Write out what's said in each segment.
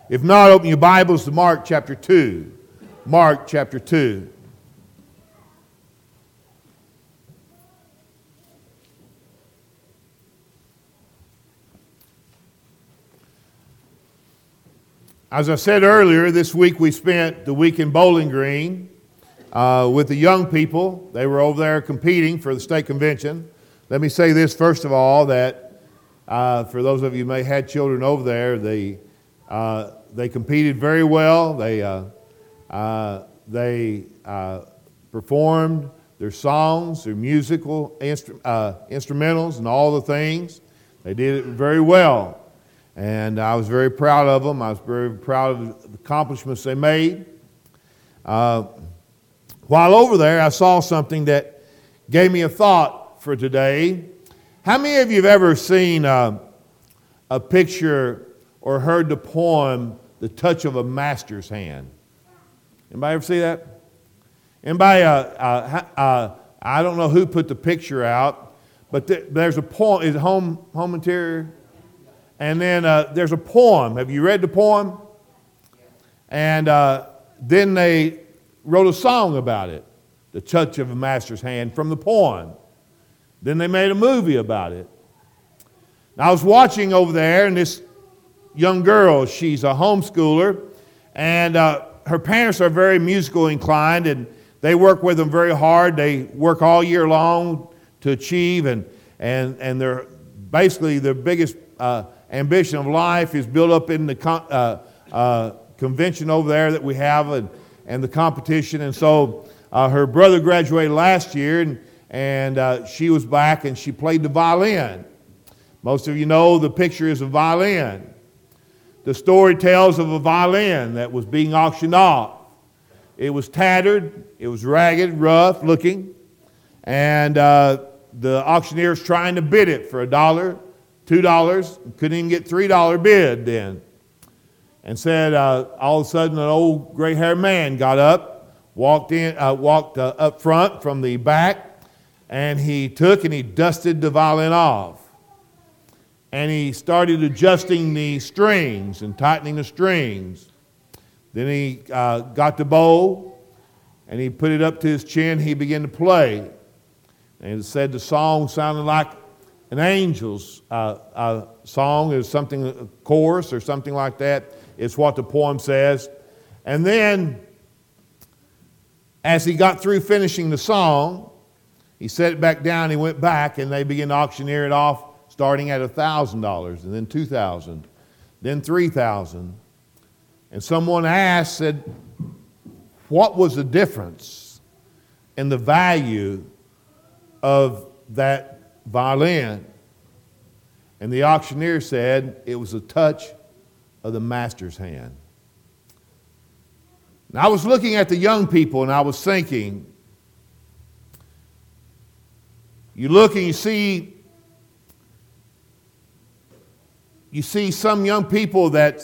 If not, open your Bibles to Mark chapter 2. Mark chapter 2. As I said earlier, this week we spent the week in Bowling Green with the young people. They were over there competing for the state convention. Let me say this first of all, that for those of you who may have had children over there, they competed very well. They performed their songs, their musical instrumentals, and all the things. They did it very well. And I was very proud of them. I was very proud of the accomplishments they made. While over there, I saw something that gave me a thought for today. How many of you have ever seen a picture or heard the poem, The Touch of a Master's Hand? Anybody ever see that? Anybody, I don't know who put the picture out, but there's a poem. Is it Home Interior? And then there's a poem. Have you read the poem? And then they wrote a song about it, The Touch of a Master's Hand, from the poem. Then they made a movie about it. Now, I was watching over there, and this young girl, she's a homeschooler, and her parents are very musical inclined, and they work with them very hard. They work all year long to achieve, and they're basically their biggest ambition of life is built up in the convention over there that we have and the competition. And so her brother graduated last year, and she was back and she played the violin. Most of you know the picture is a violin. The story tells of a violin that was being auctioned off. It was tattered, it was ragged, rough looking, and the auctioneer's trying to bid it for $1, $2, couldn't even get $3 bid then. And said, all of a sudden, an old gray-haired man got up, walked up front from the back, and he took and he dusted the violin off. And he started adjusting the strings and tightening the strings. Then he got the bow, and he put it up to his chin. He began to play. And it said the song sounded like an angel's song, is something, a chorus or something like that. It's what the poem says. And then, as he got through finishing the song, he set it back down, he went back, and they began to auctioneer it off, starting at $1,000, and then $2,000, then $3,000. And someone said, what was the difference in the value of that violin? And the auctioneer said it was a touch of the master's hand. And I was looking at the young people and I was thinking, you look and you see some young people that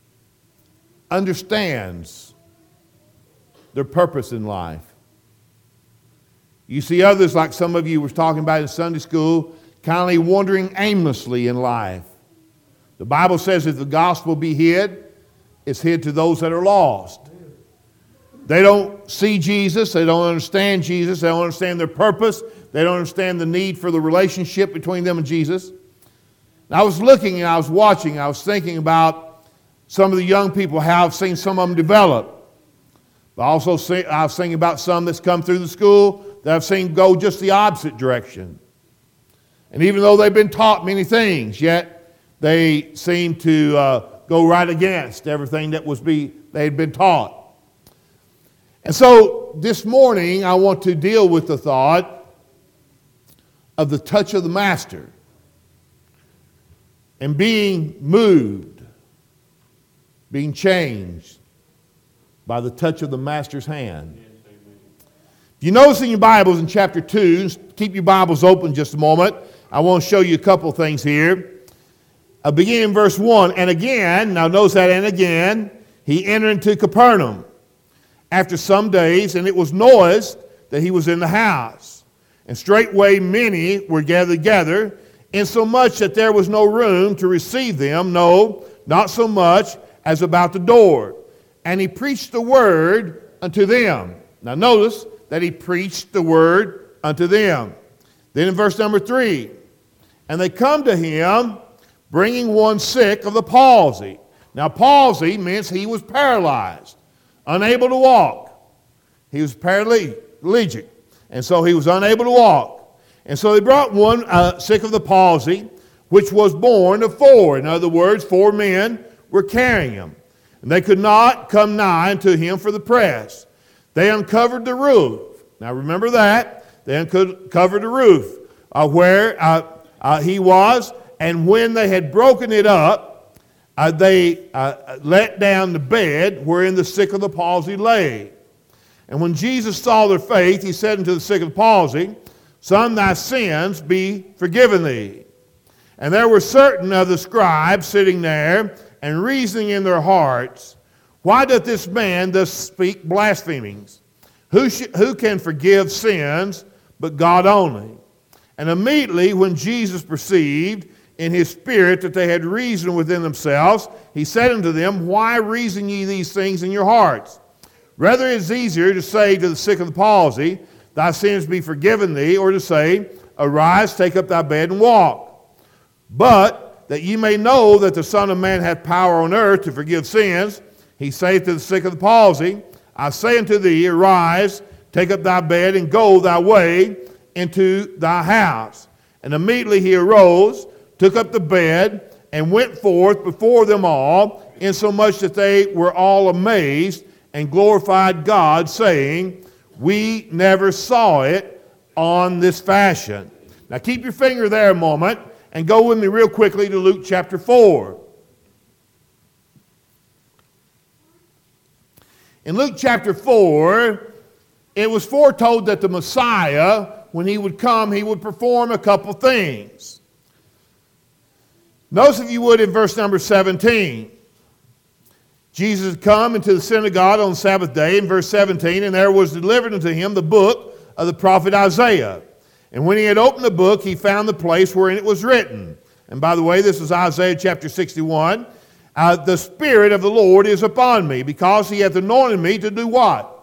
understands their purpose in life. You see others, like some of you were talking about in Sunday school, kind of wandering aimlessly in life. The Bible says if the gospel be hid, it's hid to those that are lost. They don't see Jesus. They don't understand Jesus. They don't understand their purpose. They don't understand the need for the relationship between them and Jesus. And I was looking and I was watching. I was thinking about some of the young people, how I've seen some of them develop. But I was thinking about some that's come through the school that I've seen go just the opposite direction. And even though they've been taught many things, yet they seem to go right against everything that they had been taught. And so this morning I want to deal with the thought of the touch of the Master and being moved, being changed by the touch of the Master's hand. If you notice in your Bibles in chapter 2, keep your Bibles open just a moment. I want to show you a couple things here. Beginning in verse 1, and again, now notice that, and again, he entered into Capernaum after some days, and it was noised that he was in the house. And straightway many were gathered together, insomuch that there was no room to receive them, no, not so much as about the door. And he preached the word unto them. Now notice that he preached the word unto them. Then in verse number 3, and they come to him, bringing one sick of the palsy. Now palsy means he was paralyzed, unable to walk. He was paralytic, and so he was unable to walk. And so they brought one sick of the palsy, which was born of 4. In other words, 4 men were carrying him. And they could not come nigh unto him for the press. They uncovered the roof. Now remember that. They uncovered the roof where he was. And when they had broken it up, they let down the bed wherein the sick of the palsy lay. And when Jesus saw their faith, he said unto the sick of the palsy, Son, thy sins be forgiven thee. And there were certain of the scribes sitting there, and reasoning in their hearts, Why doth this man thus speak blasphemings? Who can forgive sins but God only? And immediately when Jesus perceived in his spirit that they had reasoned within themselves, he said unto them, Why reason ye these things in your hearts? Rather it is easier to say to the sick of the palsy, Thy sins be forgiven thee, or to say, Arise, take up thy bed and walk. But that ye may know that the Son of Man hath power on earth to forgive sins, he saith to the sick of the palsy, I say unto thee, Arise, take up thy bed, and go thy way into thy house. And immediately he arose, took up the bed, and went forth before them all, insomuch that they were all amazed, and glorified God, saying, We never saw it on this fashion. Now keep your finger there a moment, and go with me real quickly to Luke chapter 4. In Luke chapter 4, it was foretold that the Messiah, when he would come, he would perform a couple things. Notice, if you would, in verse number 17. Jesus had come into the synagogue on the Sabbath day, in verse 17, and there was delivered unto him the book of the prophet Isaiah. And when he had opened the book, he found the place wherein it was written. And by the way, this is Isaiah chapter 61. The Spirit of the Lord is upon me, because he hath anointed me to do what?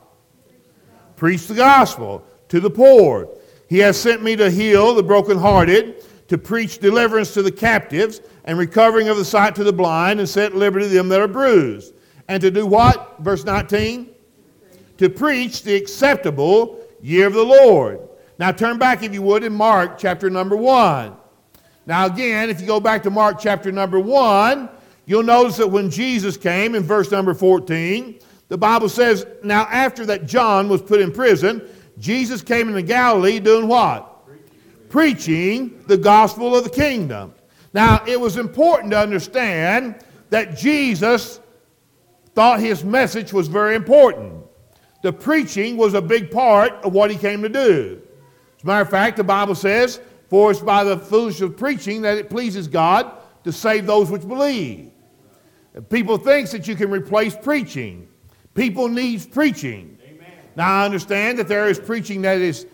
Preach the gospel to the poor. He hath sent me to heal the brokenhearted, to preach deliverance to the captives, and recovering of the sight to the blind, and set at liberty them that are bruised. And to do what? Verse 19. To preach the acceptable year of the Lord. Now turn back, if you would, in Mark chapter number 1. Now again, if you go back to Mark chapter number 1, you'll notice that when Jesus came in verse number 14, the Bible says, Now after that John was put in prison, Jesus came into Galilee doing what? Preaching the gospel of the kingdom. Now it was important to understand that Jesus thought his message was very important. The preaching was a big part of what he came to do. As a matter of fact, the Bible says, For it's by the foolishness of preaching that it pleases God to save those which believe. People think that you can replace preaching. People need preaching. Amen. Now I understand that there is preaching that is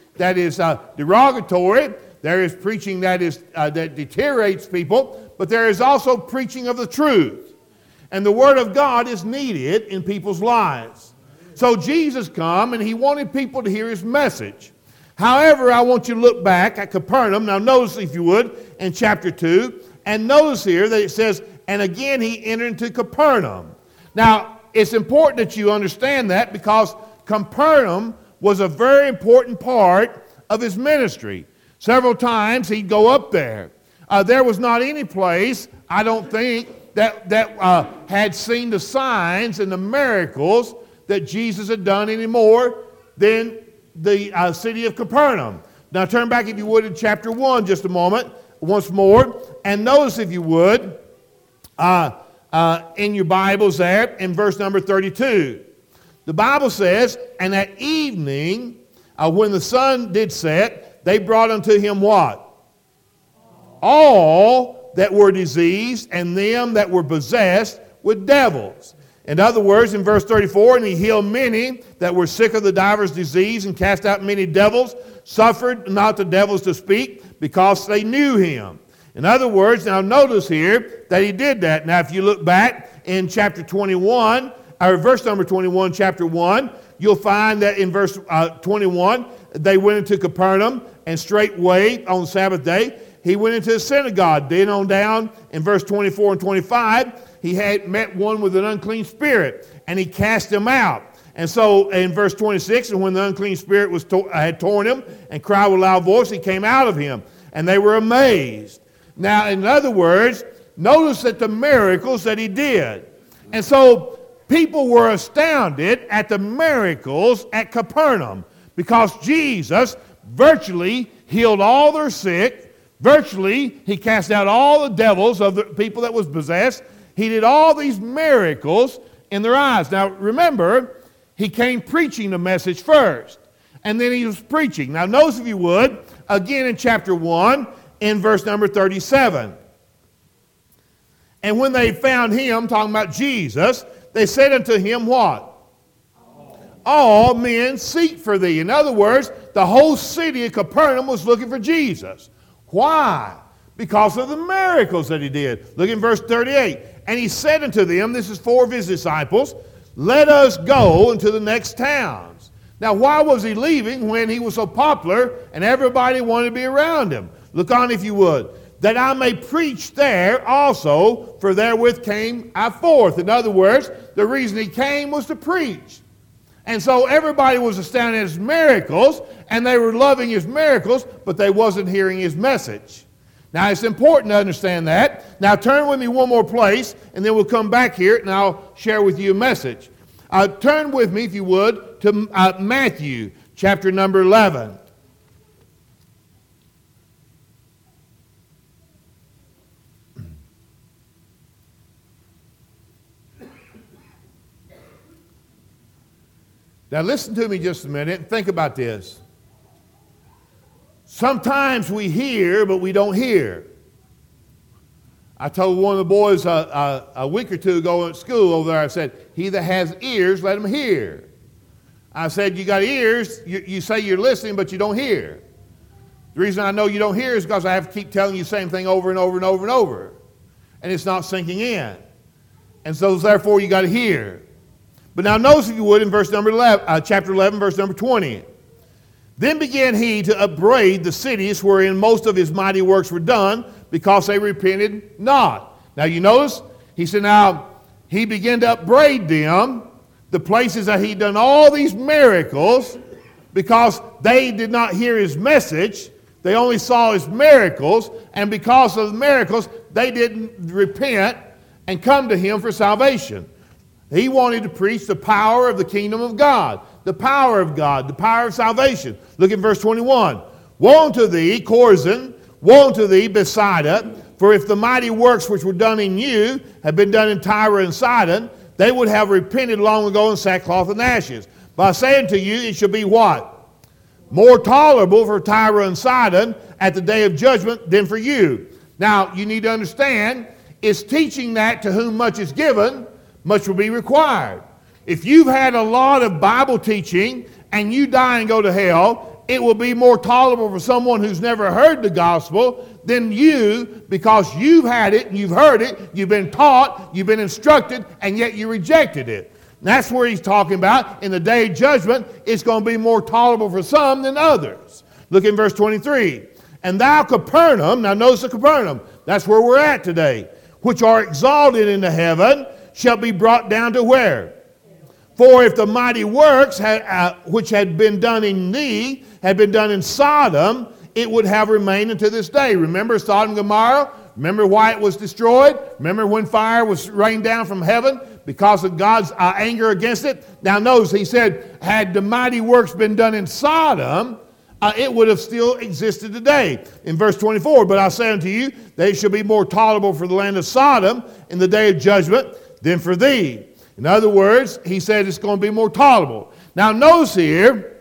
derogatory. There is preaching that deteriorates people, but there is also preaching of the truth. And the Word of God is needed in people's lives. So Jesus come, and he wanted people to hear his message. However, I want you to look back at Capernaum. Now notice, if you would, in chapter 2, and notice here that it says, And again he entered into Capernaum. Now, it's important that you understand that, because Capernaum was a very important part of his ministry. Several times he'd go up there. There was not any place, I don't think, that had seen the signs and the miracles that Jesus had done any more than the city of Capernaum. Now turn back, if you would, in chapter 1 just a moment, once more, and notice, if you would, in your Bibles there, in verse number 32. The Bible says, And at evening, when the sun did set, they brought unto him what? All that were diseased, and them that were possessed with devils. In other words, in verse 34, And he healed many that were sick of the divers disease, and cast out many devils, suffered not the devils to speak, because they knew him. In other words, now notice here that he did that. Now, if you look back in chapter 21, or verse number 21, chapter 1, you'll find that in verse 21, they went into Capernaum, and straightway on the Sabbath day, he went into the synagogue. Then on down in verse 24 and 25, he had met one with an unclean spirit, and he cast him out. And so in verse 26, and when the unclean spirit had torn him and cried with a loud voice, he came out of him, and they were amazed. Now, in other words, notice that the miracles that he did. And so people were astounded at the miracles at Capernaum because Jesus virtually healed all their sick. Virtually, he cast out all the devils of the people that was possessed. He did all these miracles in their eyes. Now, remember, he came preaching the message first, and then he was preaching. Now, notice, if you would, again in chapter 1, in verse number 37. And when they found him, talking about Jesus, they said unto him what? All men seek for thee. In other words, the whole city of Capernaum was looking for Jesus. Why? Because of the miracles that he did. Look in verse 38. And he said unto them, this is 4 of his disciples, let us go into the next towns. Now, why was he leaving when he was so popular and everybody wanted to be around him? Look on, if you would. That I may preach there also, for therewith came I forth. In other words, the reason he came was to preach. And so everybody was astounded at his miracles, and they were loving his miracles, but they wasn't hearing his message. Now, it's important to understand that. Now, turn with me one more place, and then we'll come back here, and I'll share with you a message. Turn with me, if you would, to Matthew, chapter number 11. Now listen to me just a minute and think about this. Sometimes we hear, but we don't hear. I told one of the boys a week or two ago at school over there, I said, he that has ears, let him hear. I said, you got ears, you say you're listening, but you don't hear. The reason I know you don't hear is because I have to keep telling you the same thing over and over and over and over. And it's not sinking in. And so therefore you got to hear. But now notice, if you would, in verse number 11, chapter 11, verse number 20. Then began he to upbraid the cities wherein most of his mighty works were done, because they repented not. Now you notice, he said, now he began to upbraid them, the places that he'd done all these miracles, because they did not hear his message. They only saw his miracles, and because of the miracles, they didn't repent and come to him for salvation. He wanted to preach the power of the kingdom of God, the power of God, the power of salvation. Look at verse 21. Woe unto thee, Chorazin! Woe unto thee, Bethsaida! For if the mighty works which were done in you had been done in Tyre and Sidon, they would have repented long ago in sackcloth and ashes. But I say unto you, it shall be what? More tolerable for Tyre and Sidon at the day of judgment than for you. Now, you need to understand, it's teaching that to whom much is given, much will be required. If you've had a lot of Bible teaching and you die and go to hell, it will be more tolerable for someone who's never heard the gospel than you, because you've had it and you've heard it, you've been taught, you've been instructed, and yet you rejected it. And that's where he's talking about in the day of judgment, it's going to be more tolerable for some than others. Look in verse 23. And thou, Capernaum, now notice the Capernaum, that's where we're at today, which are exalted into heaven, shall be brought down to where? For if the mighty works which had been done in thee had been done in Sodom, it would have remained unto this day. Remember Sodom and Gomorrah? Remember why it was destroyed? Remember when fire was rained down from heaven because of God's anger against it? Now notice, he said, had the mighty works been done in Sodom, it would have still existed today. In verse 24, but I say unto you, they shall be more tolerable for the land of Sodom in the day of judgment than for thee. In other words, he said it's going to be more tolerable. Now notice here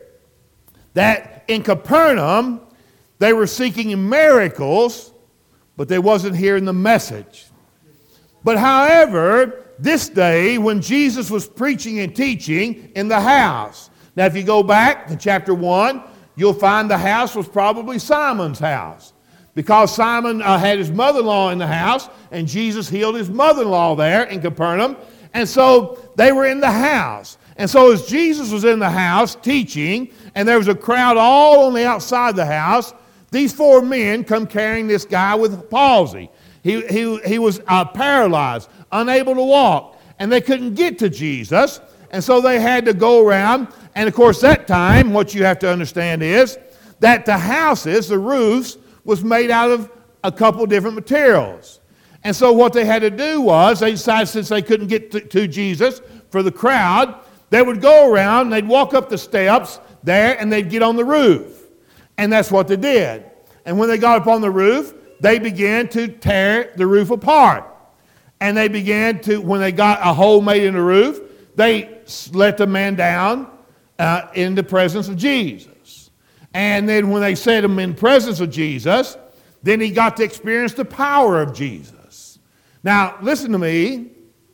that in Capernaum, they were seeking miracles, but they wasn't hearing the message. But however, this day when Jesus was preaching and teaching in the house. Now if you go back to chapter 1, you'll find the house was probably Simon's house. because Simon had his mother-in-law in the house, and Jesus healed his mother-in-law there in Capernaum. And so they were in the house. And so as Jesus was in the house teaching, and there was a crowd all on the outside of the house, these 4 men come carrying this guy with palsy. He was paralyzed, unable to walk, and they couldn't get to Jesus. And so they had to go around. And of course, that time, what you have to understand is that the houses, the roofs, was made out of a couple different materials. And so what they had to do was, they decided since they couldn't get to Jesus for the crowd, they would go around, they'd walk up the steps there, and they'd get on the roof. And that's what they did. And when they got up on the roof, they began to tear the roof apart. And they began to, when they got a hole made in the roof, they let the man down in the presence of Jesus. And then when they set him in presence of Jesus, then he got to experience the power of Jesus. Now, listen to me.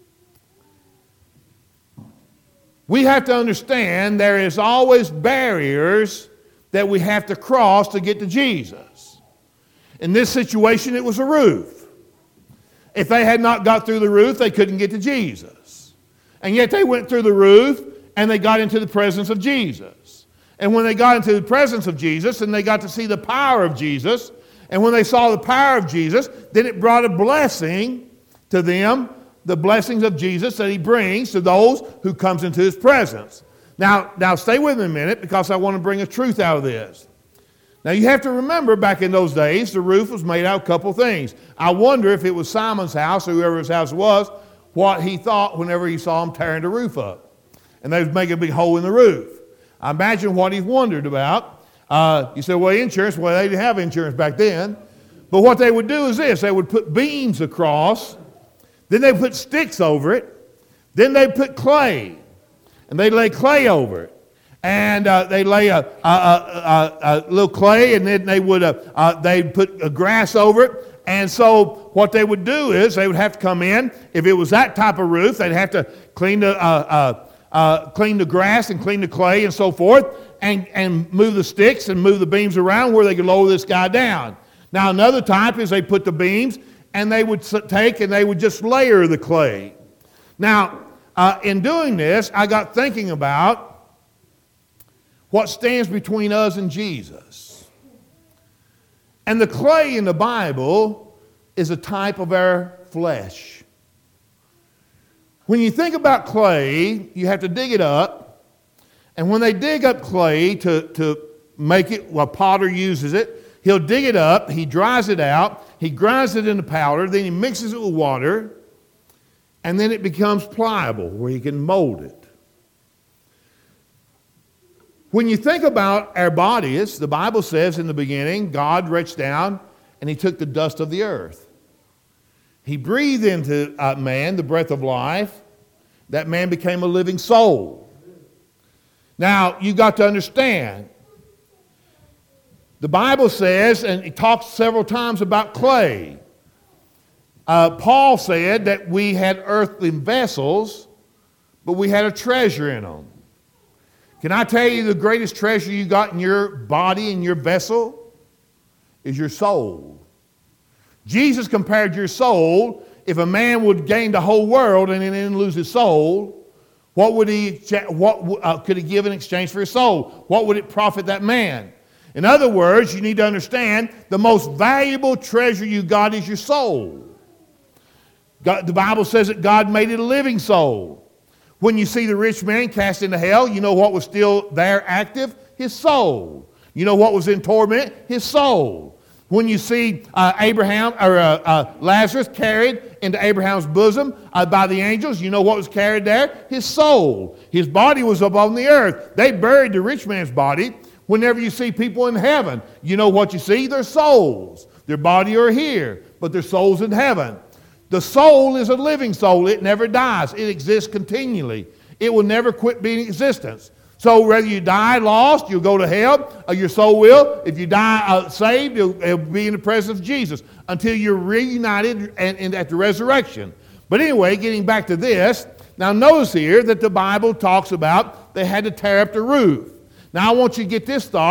We have to understand there is always barriers that we have to cross to get to Jesus. In this situation, it was a roof. If they had not got through the roof, they couldn't get to Jesus. And yet they went through the roof and they got into the presence of Jesus. And when they got into the presence of Jesus and they got to see the power of Jesus, and when they saw the power of Jesus, then it brought a blessing to them, the blessings of Jesus that he brings to those who comes into his presence. Now stay with me a minute, because I want to bring a truth out of this. Now you have to remember, back in those days, the roof was made out of a couple things. I wonder if it was Simon's house, or whoever his house was, what he thought whenever he saw him tearing the roof up. And they was making a big hole in the roof. I imagine what he wondered about. You say, well, insurance. Well, they didn't have insurance back then. But what they would do is this. They would put beams across. Then they put sticks over it. Then they put clay. And they lay clay over it. And they lay a little clay, and then they would they'd put grass over it. And so what they would do is they would have to come in. If it was that type of roof, they'd have to clean the grass and clean the clay and so forth, and move the sticks and move the beams around where they could lower this guy down. Now another type is they put the beams and they would take and they would just layer the clay. Now in doing this, I got thinking about what stands between us and Jesus. And the clay in the Bible is a type of our flesh. When you think about clay, you have to dig it up. And when they dig up clay to make it, a potter uses it, he'll dig it up, he dries it out, he grinds it into powder, then he mixes it with water, and then it becomes pliable where he can mold it. When you think about our bodies, the Bible says in the beginning, God reached down and he took the dust of the earth. He breathed into man the breath of life. That man became a living soul. Now, you've got to understand, the Bible says, and it talks several times about clay. Paul said that we had earthly vessels, but we had a treasure in them. Can I tell you the greatest treasure you got in your body, in your vessel, is your soul. Jesus compared your soul. If a man would gain the whole world and then lose his soul, what could he give in exchange for his soul? What would it profit that man? In other words, you need to understand the most valuable treasure you got is your soul. The Bible says that God made it a living soul. When you see the rich man cast into hell, you know what was still there active? His soul. You know what was in torment? His soul. When you see Lazarus carried into Abraham's bosom by the angels, you know what was carried there? His soul. His body was up on the earth. They buried the rich man's body. Whenever you see people in heaven, you know what you see? Their souls. Their body are here, but their soul's in heaven. The soul is a living soul. It never dies. It exists continually. It will never quit being in existence. So whether you die lost, you'll go to hell, or your soul will. If you die saved, it'll be in the presence of Jesus until you're reunited and at the resurrection. But anyway, getting back to this, now notice here that the Bible talks about they had to tear up the roof. Now I want you to get this thought.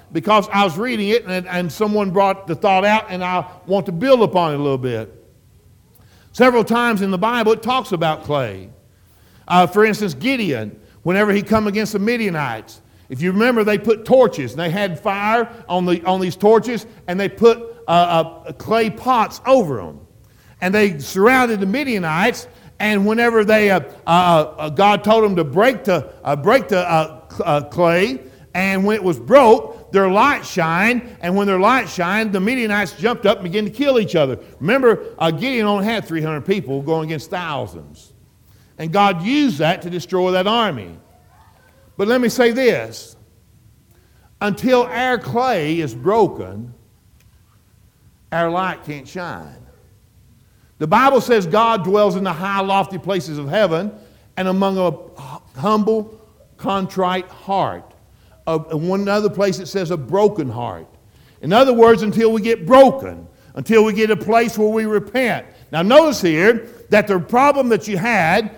because I was reading it and someone brought the thought out, and I want to build upon it a little bit. Several times in the Bible it talks about clay. For instance, Gideon, whenever he come against the Midianites, if you remember, they put torches, and they had fire on these torches, and they put clay pots over them. And they surrounded the Midianites, and whenever they God told them to break the clay, and when it was broke, their light shined, and when their light shined, the Midianites jumped up and began to kill each other. Remember, Gideon only had 300 people going against thousands. And God used that to destroy that army. But let me say this. Until our clay is broken, our light can't shine. The Bible says God dwells in the high, lofty places of heaven and among a humble, contrite heart. One other place it says a broken heart. In other words, until we get broken, until we get a place where we repent. Now notice here that the problem that you had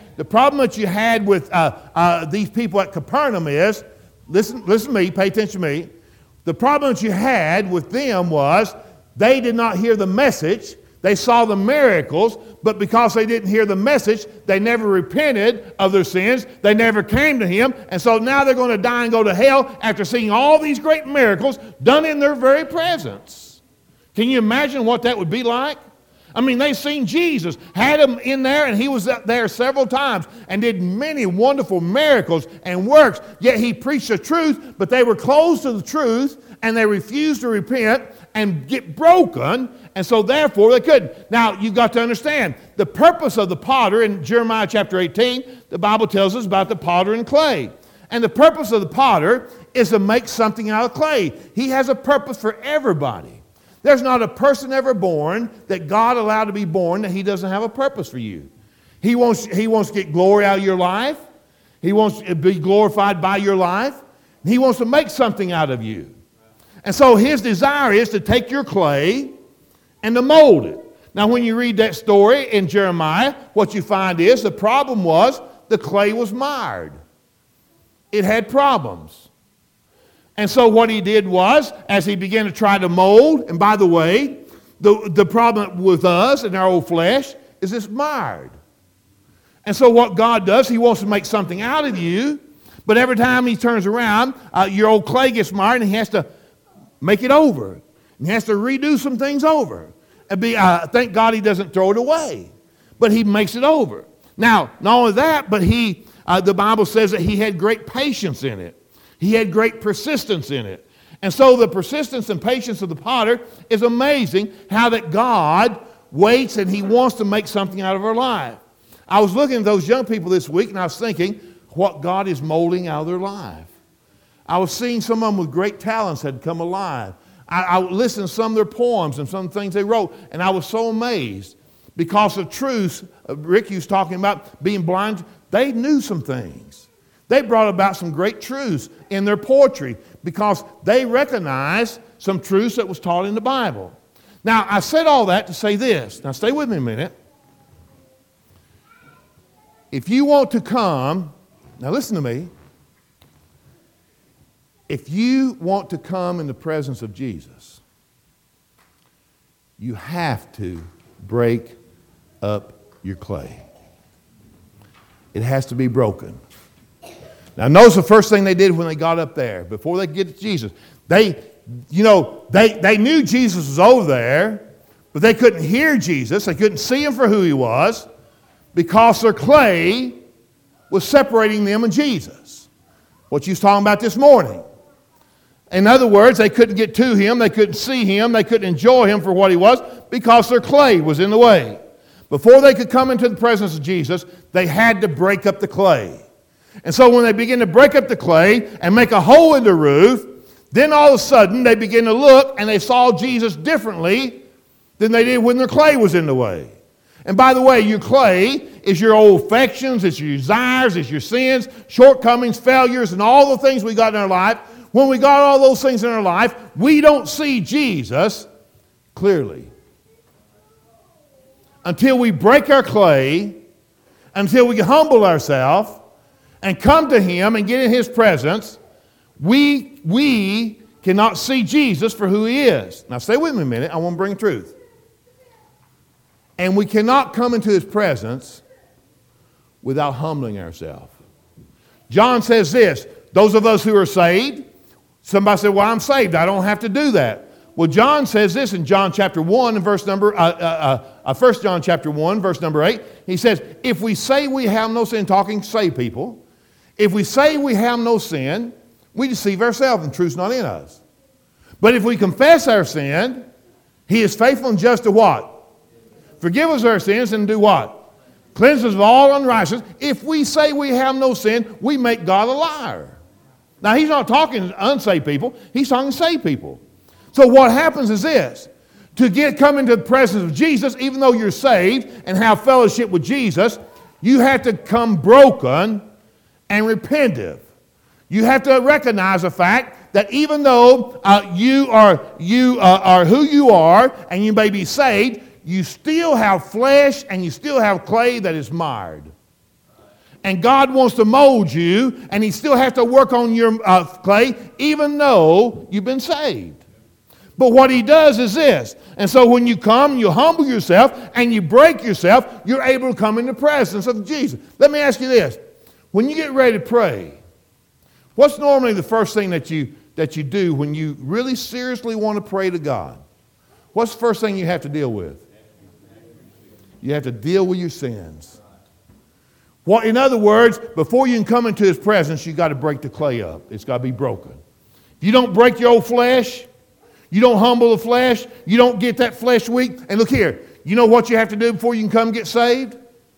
with these people at Capernaum is, listen to me, pay attention to me. The problem that you had with them was they did not hear the message. They saw the miracles, but because they didn't hear the message, they never repented of their sins. They never came to Him, and so now they're going to die and go to hell after seeing all these great miracles done in their very presence. Can you imagine what that would be like? I mean, they've seen Jesus, had Him in there, and He was there several times and did many wonderful miracles and works, yet He preached the truth, but they were closed to the truth, and they refused to repent and get broken, and so therefore they couldn't. Now, you've got to understand, the purpose of the potter in Jeremiah chapter 18, the Bible tells us about the potter and clay. And the purpose of the potter is to make something out of clay. He has a purpose for everybody. There's not a person ever born that God allowed to be born that He doesn't have a purpose for you. He wants to get glory out of your life. He wants to be glorified by your life. He wants to make something out of you. And so His desire is to take your clay and to mold it. Now, when you read that story in Jeremiah, what you find is the problem was the clay was marred. It had problems. And so what He did was, as He began to try to mold, and by the way, the problem with us and our old flesh is it's marred. And so what God does, He wants to make something out of you, but every time He turns around, your old clay gets marred, and He has to make it over. And He has to redo some things over. And thank God He doesn't throw it away, but He makes it over. Now, not only that, but the Bible says that He had great patience in it. He had great persistence in it. And so the persistence and patience of the potter is amazing, how that God waits and He wants to make something out of our life. I was looking at those young people this week, and I was thinking what God is molding out of their life. I was seeing some of them with great talents had come alive. I listened to some of their poems and some things they wrote, and I was so amazed because of truths. Ricky was talking about being blind. They knew some things. They brought about some great truths in their poetry because they recognized some truths that was taught in the Bible. Now, I said all that to say this. Now, stay with me a minute. If you want to come, now listen to me. If you want to come in the presence of Jesus, you have to break up your clay. It has to be broken. Now, notice the first thing they did when they got up there, before they get to Jesus. They knew Jesus was over there, but they couldn't hear Jesus. They couldn't see Him for who He was because their clay was separating them and Jesus. What you was talking about this morning. In other words, they couldn't get to Him, they couldn't see Him, they couldn't enjoy Him for what He was because their clay was in the way. Before they could come into the presence of Jesus, they had to break up the clay. And so when they begin to break up the clay and make a hole in the roof, then all of a sudden they begin to look and they saw Jesus differently than they did when their clay was in the way. And by the way, your clay is your old affections, it's your desires, it's your sins, shortcomings, failures, and all the things we got in our life. When we got all those things in our life, we don't see Jesus clearly. Until we break our clay, until we humble ourselves and come to Him and get in His presence, we cannot see Jesus for who he is. Now stay with me a minute. I want to bring truth. And we cannot come into his presence without humbling ourselves. John says this, those of us who are saved, somebody said, well, I'm saved. I don't have to do that. Well, John says this in John chapter 1 and verse number, 1 John chapter 1, verse number 8. He says, if we say we have no sin, talking saved people, if we say we have no sin, we deceive ourselves and truth's not in us. But if we confess our sin, he is faithful and just to what? Forgive us our sins and do what? Cleanse us of all unrighteousness. If we say we have no sin, we make God a liar. Now, he's not talking to unsaved people. He's talking to saved people. So what happens is this. To come into the presence of Jesus, even though you're saved and have fellowship with Jesus, you have to come broken and repentive. You have to recognize the fact that even though you are who you are and you may be saved, you still have flesh and you still have clay that is marred. And God wants to mold you, and he still has to work on your clay even though you've been saved. But what he does is this. And so when you come, you humble yourself and you break yourself, you're able to come in the presence of Jesus. Let me ask you this. When you get ready to pray, what's normally the first thing that you do when you really seriously want to pray to God? What's the first thing you have to deal with? You have to deal with your sins. Well, in other words, before you can come into his presence, you've got to break the clay up. It's got to be broken. If you don't break your old flesh, you don't humble the flesh, you don't get that flesh weak. And look here, you know what you have to do before you can come get saved?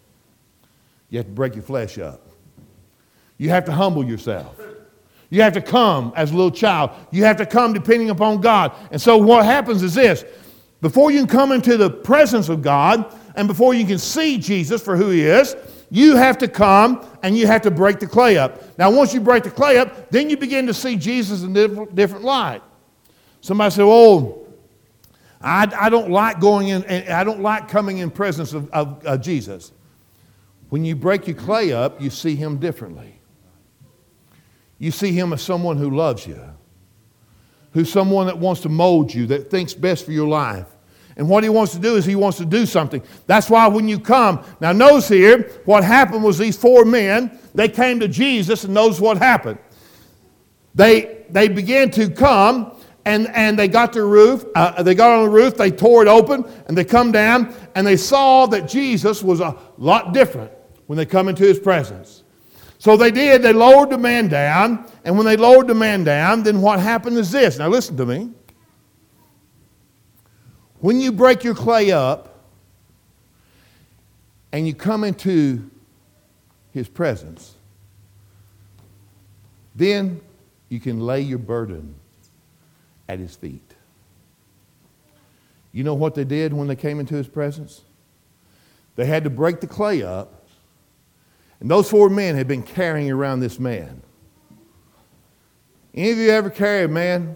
You have to break your flesh up. You have to humble yourself. You have to come as a little child. You have to come depending upon God. And so what happens is this. Before you can come into the presence of God and before you can see Jesus for who he is, you have to come and you have to break the clay up. Now, once you break the clay up, then you begin to see Jesus in a different light. Somebody said, oh, I don't like going in, I don't like coming in presence of Jesus. When you break your clay up, you see him differently. You see him as someone who loves you, who's someone that wants to mold you, that thinks best for your life. And what he wants to do is he wants to do something. That's why when you come, now notice here, what happened was these four men, they came to Jesus and notice what happened. They began to come and they got the roof, they got on the roof, they tore it open, and they come down, and they saw that Jesus was a lot different when they come into his presence. So they did, they lowered the man down, and when they lowered the man down, then what happened is this. Now listen to me. When you break your clay up and you come into his presence, then you can lay your burden at his feet. You know what they did when they came into his presence? They had to break the clay up, and those four men had been carrying around this man. Any of you ever carry a man?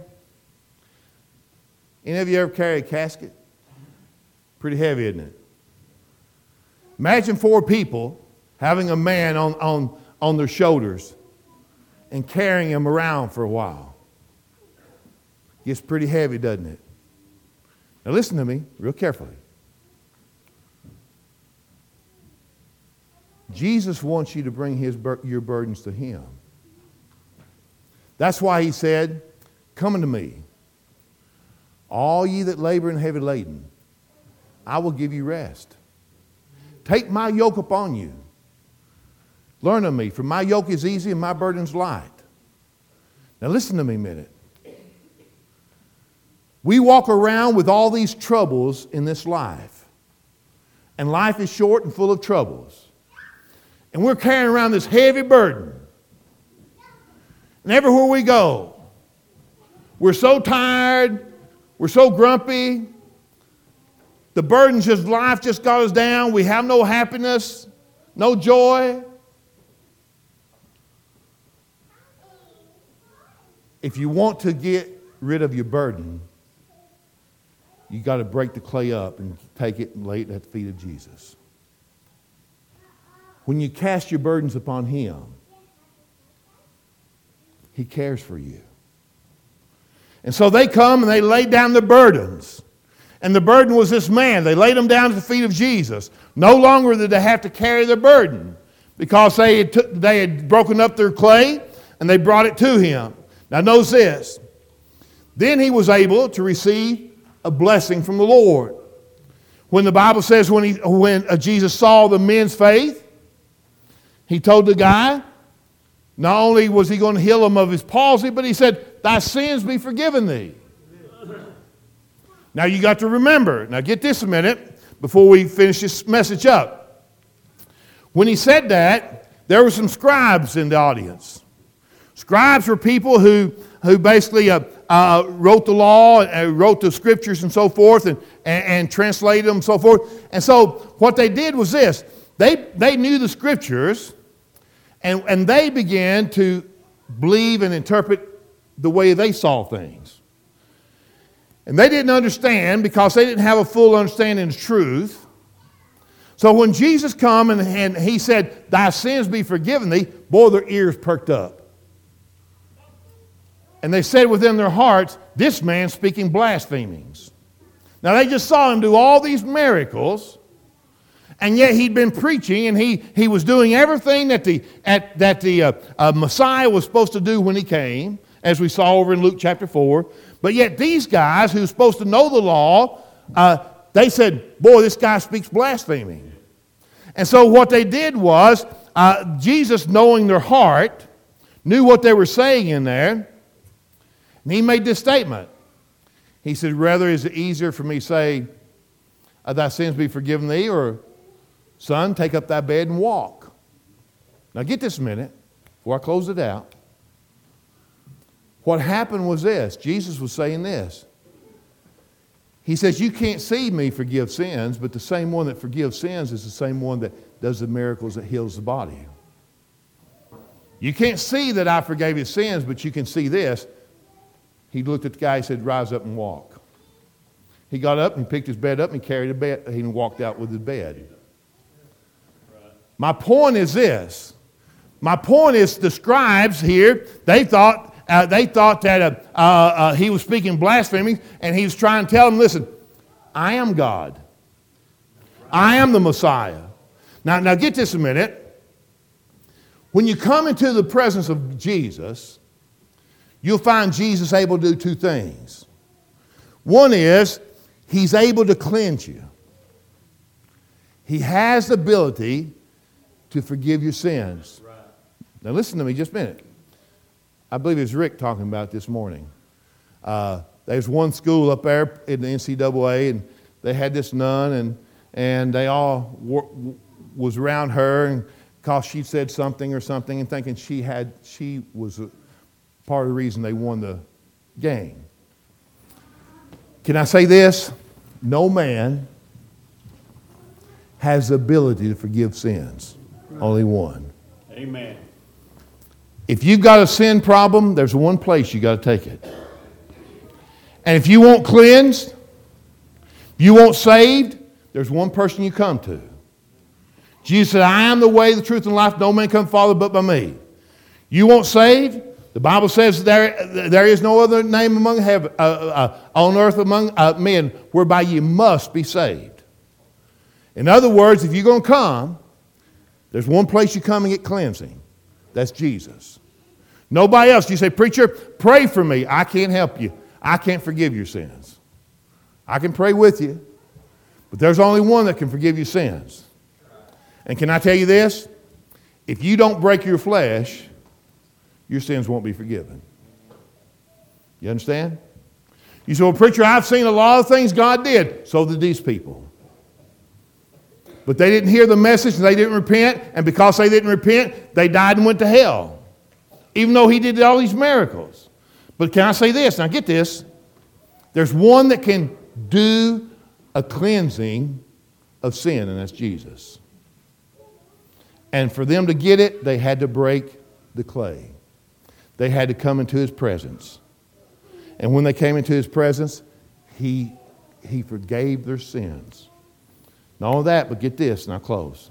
Any of you ever carry a casket? Pretty heavy, isn't it? Imagine four people having a man on their shoulders and carrying him around for a while. Gets pretty heavy, doesn't it? Now listen to me real carefully. Jesus wants you to bring your burdens to him. That's why he said, come unto me, all ye that labor and heavy laden, I will give you rest. Take my yoke upon you. Learn of me, for my yoke is easy and my burden is light. Now listen to me a minute. We walk around with all these troubles in this life. And life is short and full of troubles. And we're carrying around this heavy burden. And everywhere we go, we're so tired, we're so grumpy, the burdens of life just got us down, we have no happiness, no joy. If you want to get rid of your burden, you got to break the clay up and take it and lay it at the feet of Jesus. When you cast your burdens upon him, he cares for you. And so they come and they laid down their burdens. And the burden was this man. They laid him down at the feet of Jesus. No longer did they have to carry their burden because they had broken up their clay and they brought it to him. Now notice this. Then he was able to receive a blessing from the Lord. When the Bible says when Jesus saw the men's faith, he told the guy, not only was he going to heal him of his palsy, but he said, thy sins be forgiven thee. Now you got to remember, now get this a minute before we finish this message up. When he said that, there were some scribes in the audience. Scribes were people who basically wrote the law, and wrote the scriptures and so forth, and translated them and so forth. And so what they did was this. They knew the scriptures, and they began to believe and interpret the way they saw things. And they didn't understand because they didn't have a full understanding of truth. So when Jesus come and he said, thy sins be forgiven thee, boy, their ears perked up. And they said within their hearts, this man's speaking blasphemings. Now they just saw him do all these miracles, and yet he'd been preaching, and he was doing everything that the Messiah was supposed to do when he came, as we saw over in Luke chapter 4. But yet these guys who were supposed to know the law, they said, boy, this guy speaks blaspheming. And so what they did was, Jesus, knowing their heart, knew what they were saying in there, and he made this statement. He said, rather is it easier for me to say, thy sins be forgiven thee, or son, take up thy bed and walk. Now get this a minute before I close it out. What happened was this. Jesus was saying this. He says, you can't see me forgive sins, but the same one that forgives sins is the same one that does the miracles that heals the body. You can't see that I forgave his sins, but you can see this. He looked at the guy and said, rise up and walk. He got up and picked his bed up and carried a bed. He walked out with his bed. My point is this. My point is the scribes here, they thought that he was speaking blasphemy, and he was trying to tell them, listen, I am God. I am the Messiah. Now get this a minute. When you come into the presence of Jesus, you'll find Jesus able to do two things. One is, he's able to cleanse you. He has the ability to forgive your sins. Right. Now listen to me just a minute. I believe it was Rick talking about this morning. There's one school up there in the NCAA, and they had this nun, and they all was around her, and because she said something or something, and thinking she was part of the reason they won the game. Can I say this? No man has the ability to forgive sins. Only one. Amen. If you've got a sin problem, there's one place you got to take it. And if you want cleansed, you want saved, there's one person you come to. Jesus said, I am the way, the truth, and life. No man come Father but by me. You want saved? The Bible says there is no other name among heaven, on earth among men whereby you must be saved. In other words, if you're going to come, there's one place you come and get cleansing. That's Jesus. Nobody else. You say, preacher, pray for me. I can't help you. I can't forgive your sins. I can pray with you, but there's only one that can forgive your sins. And can I tell you this? If you don't break your flesh, your sins won't be forgiven. You understand? You say, well, preacher, I've seen a lot of things God did. So did these people. But they didn't hear the message and they didn't repent. And because they didn't repent, they died and went to hell. Even though he did all these miracles. But can I say this? Now get this. There's one that can do a cleansing of sin, and that's Jesus. And for them to get it, they had to break the clay. They had to come into his presence. And when they came into his presence, he forgave their sins. Not only that, but get this, and I'll close.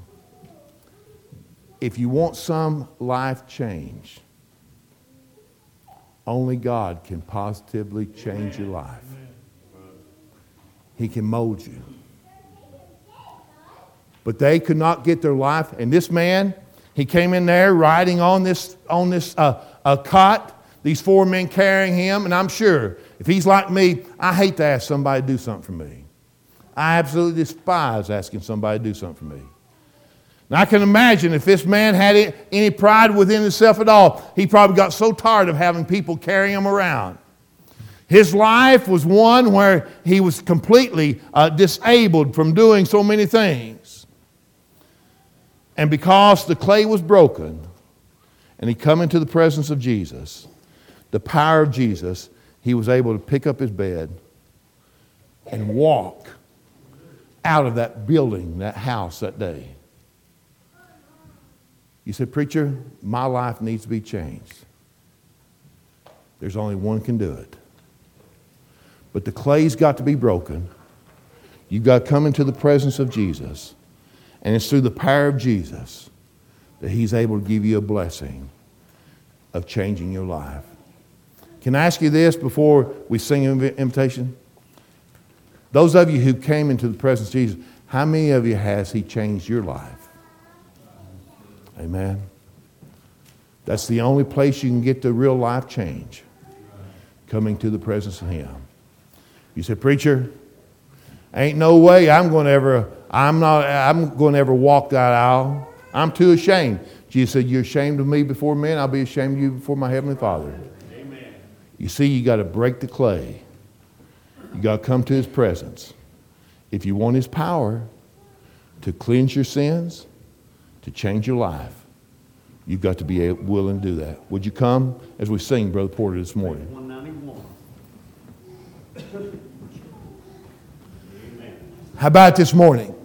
If you want some life change, Only God can positively change your life. He can mold you. But they could not get their life. And this man, he came in there riding on this cot, these 4 men carrying him. And I'm sure if he's like me, I hate to ask somebody to do something for me. I absolutely despise asking somebody to do something for me. Now I can imagine if this man had any pride within himself at all, he probably got so tired of having people carry him around. His life was one where he was completely disabled from doing so many things. And because the clay was broken and he come into the presence of Jesus, the power of Jesus, he was able to pick up his bed and walk out of that building, that house that day. You said, preacher, my life needs to be changed. There's only one can do it. But the clay's got to be broken. You've got to come into the presence of Jesus. And it's through the power of Jesus that he's able to give you a blessing of changing your life. Can I ask you this before we sing an invitation? Those of you who came into the presence of Jesus, how many of you has he changed your life? Amen. That's the only place you can get the real life change. Coming to the presence of him. You said, preacher, ain't no way I'm going to ever walk that aisle. I'm too ashamed. Jesus said, you're ashamed of me before men, I'll be ashamed of you before my heavenly Father. Amen. You see, you got to break the clay. You got to come to his presence. If you want his power to cleanse your sins, to change your life, you've got to be willing to do that. Would you come as we sing, Brother Porter, this morning? 191. How about this morning?